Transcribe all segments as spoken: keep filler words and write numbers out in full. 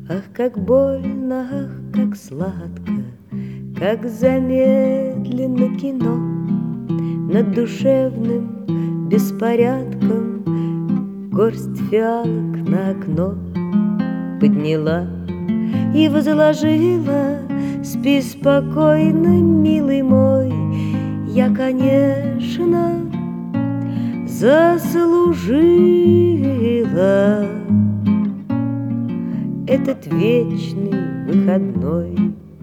Ах, как больно, ах, как сладко, как замедленно кино над душевным беспорядком. Горсть фиалок на окно подняла и возложила. Спи спокойно, милый мой, я, конечно, заслужила этот вечный выходной.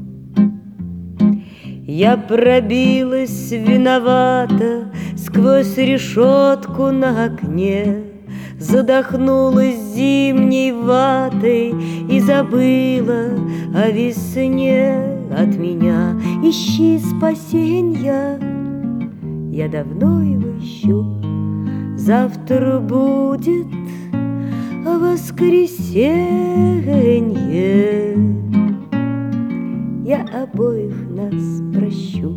Я пробилась виновата сквозь решетку на окне, задохнулась зимней ватой и забыла о весне. От меня ищи спасенья, я давно его ищу. Завтра будет воскресенье, я обоих нас прощу.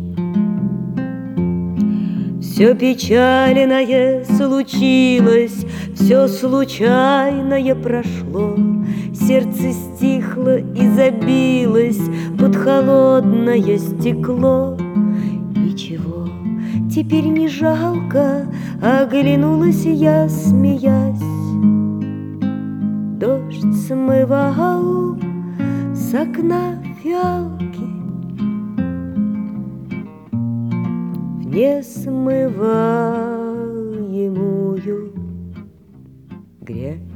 Все печальное случилось, все случайное прошло. Сердце стихло и забилось под холодное стекло. Ничего, теперь не жалко, оглянулась я, смеясь. Дождь смывал с окна фиалки в несмываемую грязь.